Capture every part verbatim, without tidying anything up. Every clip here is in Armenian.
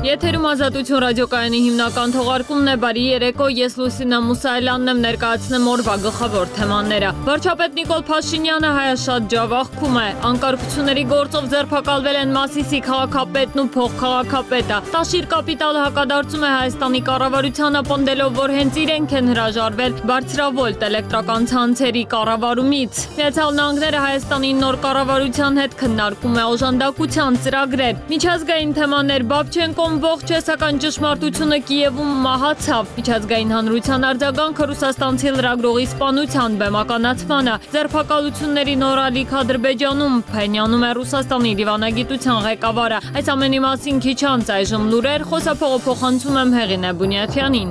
Եթերում Ազատություն ռադիոկայանի հիմնական թողարկումն է, բարի երեկո, ես Լուսինա Մուսայելյանն եմ, ներկայացնեմ օրվա գլխավոր թեմաները։ Վարչապետ Նիկոլ Փաշինյանը հայաշատ ջավախքում է, անկարգությունների գործով ձերբակալվել են Մասիսի քաղաքապետն ու փոխքաղաքապետը։ Տաշիր կապիտալը հակադարձում է Հայաստանի կառավարությանը, պնդելով, որ հենց իրենք են հրաժարվել բարձրավոլտ էլեկտրական ցանցերի կառավարումից։ Միացյալ Նահանգները Հայաստանի նոր կառավարության հետ քննարկում է օժանդակության ծրագրեր։ Միջազգային թեմաներ Բաբչենկոն ողջ է, սակայն ճշմարտությունը Կիևում մահացավ։ Միջազգային հանրության արձագանքը ռուսաստանցի լրագրողի սպանության բեմականացմանը, ձերբակալությունների նոր ալիք Ադրբեջանում, Փենյանում է Ռուսաստանի դիվանագիտության ղեկավարը։ Այս ամենի մասին քիչ անց այժմ լուրեր, խոսափողը փոխանցում եմ Հեղինե Բունյաթյանին։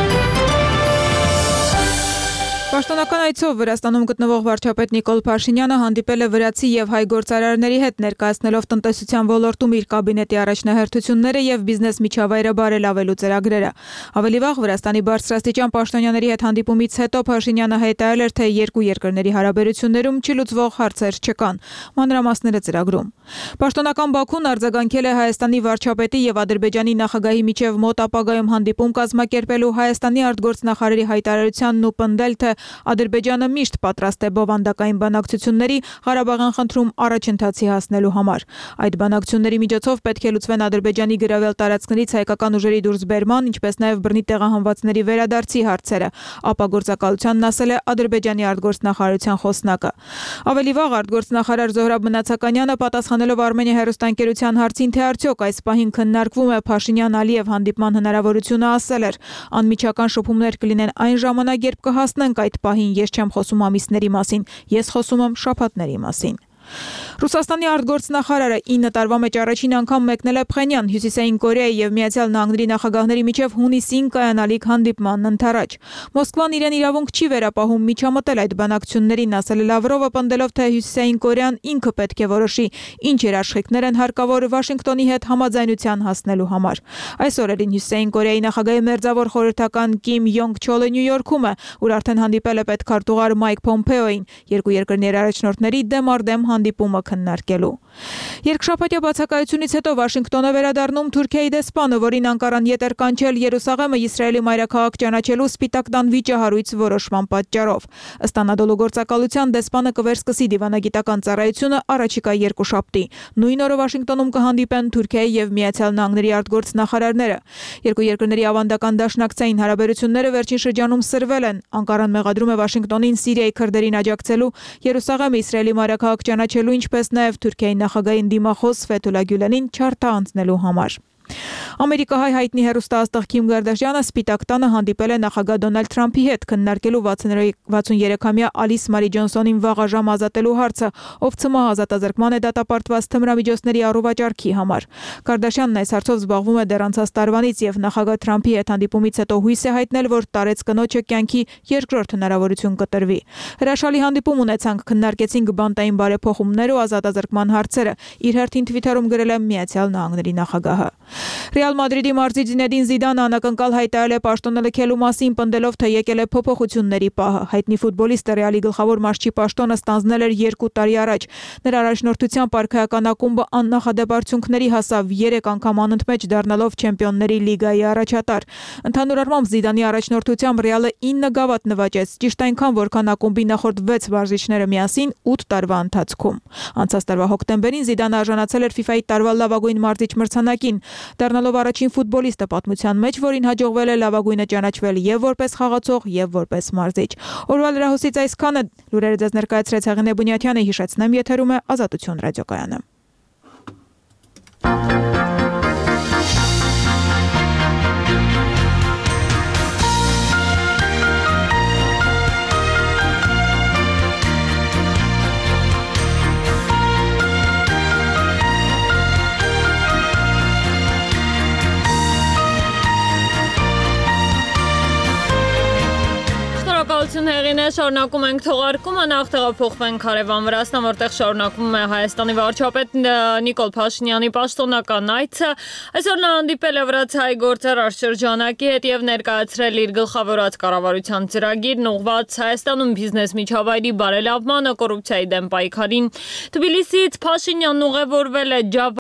Պաշտոնական այցով Վրաստանում գտնվող վարչապետ Նիկոլ Փաշինյանը հանդիպել է վրացի եւ հայ գործարարների հետ, ներկայացնելով տնտեսության ոլորտում իր կաբինետի առաջնահերթությունները եւ բիզնես միջավայրը բարելավելու ծրագրերը։ Ավելի վաղ Վրաստանի բարձրաստիճան պաշտոնյաների հետ հանդիպումից հետո Փաշինյանը հայտարարել էր, թե երկու երկրների հարաբերություններում չլուծվող հարցեր չկան։ Մանրամասները ծրագրում։ Պաշտոնական Բաքուն արձագանքել է Հայաստանի վարչապետի եւ Ադրբեջանի նախագահի միջև մոտ ապագայում հանդիպում կազմակերպելու Հայաստանի արտգործնախարարի հայտարարությանն ու պնդել, թե Ադրբեջանը միշտ պատրաստ է բովանդակային բանակցությունների Ղարաբաղյան խնդրում առաջընթացի հասնելու համար։ Այդ բանակցությունների միջոցով պետք է լուծվեն Ադրբեջանի գրավել տարածքներից հայկական ուժերի դուրսբերման, ինչպես նաև բռնի տեղահանվածների վերադարձի հարցերը, ապա գործակալությանն ասել է Ադրբեջանի արտգործնախարարության խոսնակը։ Ավելի վաղ արտգործնախարար Զոհրաբ Մնացականյանը պատասխանելով Արմենիա հեռուստաընկերության հարցին, թե արդյոք այս պահին քննարկվում է Փաշինյան-Ալիև հանդիպման հնարավորությունը, ասել էր. անմիջական շփումներ կլինեն այն ժամանակ, երբ կհասնենք այդ պահին, ես չեմ խոսում ամիսների մասին, ես խոսում եմ շաբաթների մասին։ Ռուսաստանի արտգործնախարարը ինը տարվա մեջ առաջին անգամ մեկնել է Փխենյան, Հյուսիսային Կորեայի եւ Միացյալ Նահանգների նախագահների միջև հունիսին կայանալիք հանդիպմանն ընթരാճ։ Մոսկվան իրեն իրավունք չի վերապահում միջամտել այդ բանակցություններին, ասել է Լավրովը, պնդելով, թե Հյուսիսային Կորեան ինքը պետք է որոշի, ինչ երաշխիքներ են հարկավոր Վաշինգտոնի հետ համաձայնության հասնելու համար։ Այս օրերին Հյուսիսային Կորեայի նախագահի մերձավոր խորհրդական Կիմ Յոնգ Չոլը Նյու Յորքում է, ուր արդեն հանդիպել է պետքարտուղար Մայք Փոմփեոին, երկու երկրների առաջնորդների դեմ առ դեմ հանդիպումը քննարկելու։ Երկշաբաթյա բացակայությունից հետո Վաշինգտոնը վերադառնում Թուրքիայի դեսպանը, որին Անկարան ետ էր կանչել Երուսաղեմը Իսրայելի մայրաքաղաք ճանաչելու Սպիտակ տան վիճահարույց որոշման պատճառով։ Ըստ Անադոլու գործակալության դեսպանը կվերսկսի դիվանագիտական ծառայությունը առաջիկա երկուշաբթի։ Նույն օրը Վաշինգտոնում կհանդիպեն Թուրքիայի եւ Միացյալ Նահանգների արտգործնախարարները։ Երկու երկրների ավանդական դաշնակցային հարաբերությունները վերջին շրջանում սրվել են։ Անկարան մեղադրում է Վաշինգտոնին Սիրիայի քրդերին աջակցելու, Երուսաղեմը Իսրայելի մայրաքաղաք ճանաչելու, ինչպես նաև Թուրքիայի նախագահին դիմախոս Ֆեթուլա Գյուլենին չարթա անցնելու համար։ Ամերիկահայ հայտնի հեռուստաաստղ Քիմ Կարդաշյանը Սպիտակ տանը հանդիպել է նախագահ Դոնալդ Թրամփի հետ, քննարկելու վաթսունյոթամյա Ալիս Մարի Ջոնսոնին վաղաժամ ազատելու հարցը, ով ցմահ ազատազրկման է դատապարտված թմրամիջոցների առուվաճառքի համար։ Կարդաշյանն այս հարցով զբաղվում է դեռ անցած տարվանից եւ նախագահ Թրամփի հետ հանդիպումից հետո հույս է հայտնել, որ տարեց կնոջը կյանքի երկրորդ հնարավորություն կտրվի։ Հրաշալի հանդիպում ունեցանք, քննարկեցինք բանտային բարեփոխումներ ու ազատազրկման հարցերը, իր հերթին Թվիթերում գրել է Միացյալ Նահանգների նախագահը։ Ռեալ Մադրիդի մարզիչ Զինեդին Զիդանը անակնկալ հայտարարել է պաշտոնը լքելու մասին, պնդելով, թե եկել է փոփոխությունների պահը։ Հայտնի ֆուտբոլիստը Ռեալի գլխավոր մարզչի պաշտոնը ստանձնել էր երկու տարի առաջ։ Նրա առաջնորդությամբ արքայական ակումբը աննախադեպ արդյունքների հասավ, երեք անգամ անընդմեջ դառնալով Չեմպիոնների լիգայի առաջատար։ Ընդհանուր առմամբ Զիդանի առաջնորդությամբ Ռեալը ինը գավաթ նվաճեց, ճիշտ այնքան, որքան ակումբի նախորդ վեց մարզիչները միասին ութ տարվա ընթացքում։ Անցած տարվա հոկտեմբերին Զիդանը արժանացել էր ֆիֆայի տարվա լավագույն մարզիչ մրցանակին, դառնալով առաջին ֆուտբոլիստը պատմության մեջ, որին հաջողվել է լավագույնը ճանաչվել եւ որպես խաղացող, եւ որպես մարզիչ։ Օրվա լրահոսից այսքանը, լուրերը ձեզ ներկայացրեց Հեղինե Բունյաթյանը, հիշեցնեմ, եթերում է Ազատություն ռադիոկայանը։ Հեղինե, շարունակում ենք թողարկումը, նախ տեղափոխվենք Հարևան Վրաստան, որտեղ շարունակվում է Հայաստանի վարչապետ Նիկոլ Փաշինյանի պաշտոնական այցը։ Այսօր նա հանդիպել է վրացի գործարար շրջանակի հետ եւ ներկայացրել իր գլխավորած կառավարության ծրագիրն ուղղված Հայաստանում բիզնես միջավայրի բարելավմանը, կոռուպցիայի դեմ պայքարին։ Թբիլիսիից Փաշինյանն ուղևորվել է